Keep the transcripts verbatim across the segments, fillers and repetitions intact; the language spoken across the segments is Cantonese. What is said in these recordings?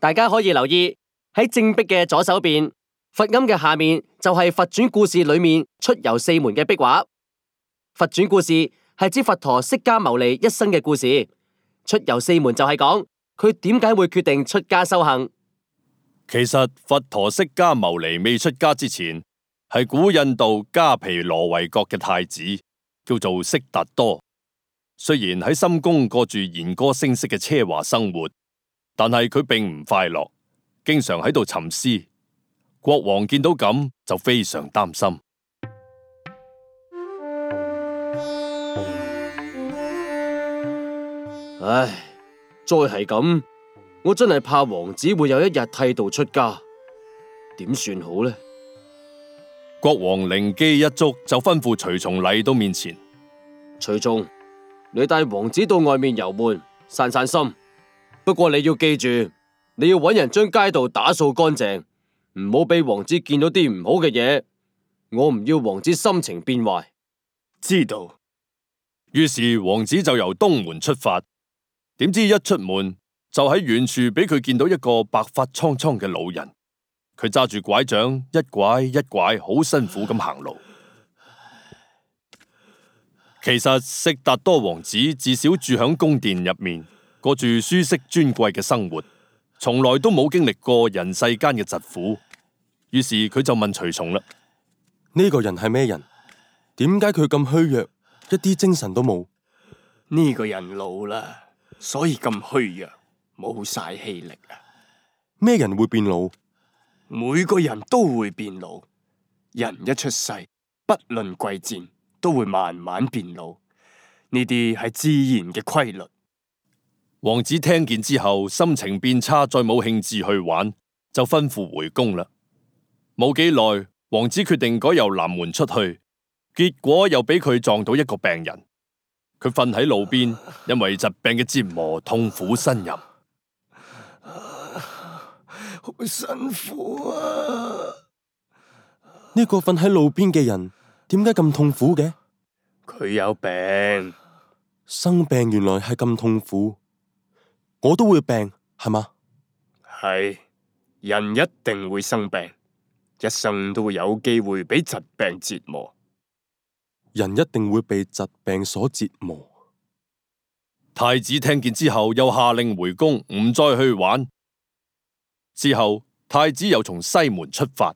大家可以留意喺正壁嘅左手邊，佛龕嘅下面就係佛傳故事裏面出遊四門嘅壁畫。佛傳故事係指佛陀釋迦牟尼一生嘅故事，出遊四門就係講佢點解會決定出家修行。 其實佛陀釋迦牟尼未出家之前，係古印度迦毗羅衛國嘅太子，叫做悉達多。雖然喺深宮過住弦歌聲色嘅奢華生活，但係佢並唔快樂，經常喺度沉思。國王見到咁就非常擔心。 唉，再係咁，我真係怕王子會有一日剃度出家，點算好呢？ 國王靈機一觸，就吩咐隨從嚟到面前。 隨從，你帶王子到外面遊玩，散散心。不過你要記住，你要搵人將街道打掃乾淨，唔好俾王子見到啲唔好嘅嘢。我唔要王子心情變壞。 知道。 於是王子就由東門出發，點知一出門就喺遠處俾佢見到一個白髮蒼蒼嘅老人。佢揸住拐杖，一拐一拐，好辛苦咁行路。其實悉達多王子自小住響宮殿入面，過住舒適尊貴嘅生活，從來都冇經歷過人世間嘅疾苦。於是佢就問隨從啦： 呢個人係咩人？點解佢咁虛弱，一啲精神都冇？ 呢個人老啦，所以咁虛弱，冇晒氣力啊！ 咩人會變老？ 每個人都會變老，人一出世，不論貴賤，都會慢慢變老。呢啲係自然嘅規律。 王子聽見之後，心情變差，再冇興致去玩，就吩咐回宮啦。冇幾耐，王子決定改由南門出去，結果又俾佢撞到一個病人。佢瞓喺路邊，因為疾病嘅折磨，痛苦呻吟。 好辛苦啊！ 呢個瞓喺路邊嘅人點解咁痛苦嘅？ 佢有病， 生病原來係咁痛苦。我都會病，係嘛？ 係，人一定會生病，一生都會有機會俾疾病折磨。 人一定會被疾病所折磨。 太子聽見之後，又下令回宮，唔再去玩。之後，太子又從西門出發。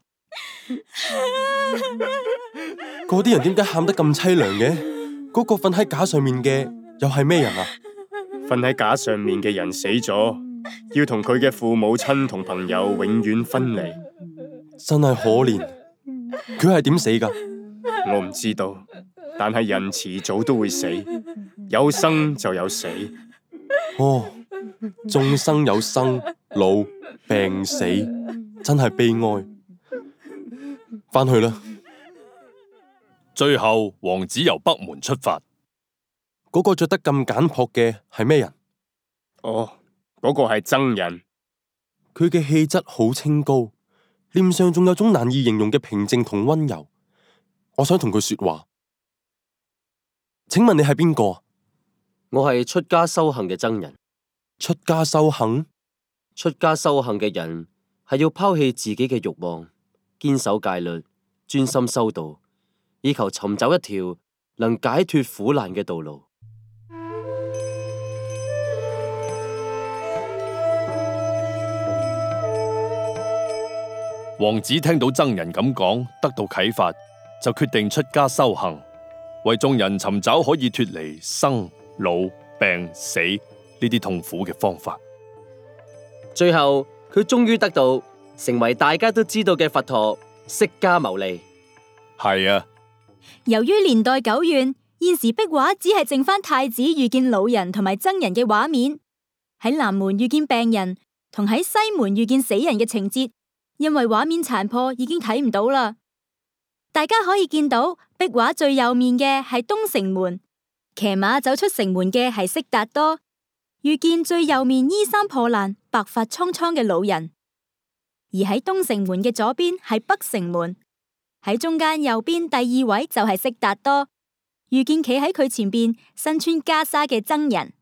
嗰啲人點解喊得咁淒涼嘅？嗰個瞓喺架上面嘅又係咩人啊？ 瞓喺架上面嘅人死咗，要同佢嘅父母親同朋友永遠分離。 真係可憐。佢係點死噶？ 我唔知道，但係人遲早都會死，有生就有死。 哦，眾生有生老病死，真係悲哀。返去啦。 最後，王子由北門出發。 嗰個着得咁簡樸嘅係咩人？ 哦，嗰個係僧人。 佢嘅氣質好清高，臉上仲有種難以形容嘅平靜同溫柔。我想同佢說話。請問你係邊個？ 我係出家修行嘅僧人。 出家修行？ 出家修行嘅人係要拋棄自己嘅慾望，堅守戒律，專心修道，以求尋找一條能解脫苦難嘅道路。 王子聽到僧人咁講，得到啟發，就決定出家修行，為眾人尋找可以脫離生老病死呢啲痛苦嘅方法。 最後，佢終於得到成為大家都知道嘅佛陀釋迦牟尼。 係啊， 由於年代久遠，現時壁畫只係剩翻太子遇見老人同埋僧人嘅畫面，喺南門遇見病人同喺西門遇見死人嘅情節，因為畫面殘破已經睇唔到啦。大家可以見到壁畫最右面嘅係東城門，騎馬走出城門嘅係悉達多，遇見最右面衣衫破爛、白髮蒼蒼嘅老人；而喺東城門嘅左邊係北城門，喺中間右邊第二位就係悉達多，遇見企喺佢前邊身穿袈裟嘅僧人。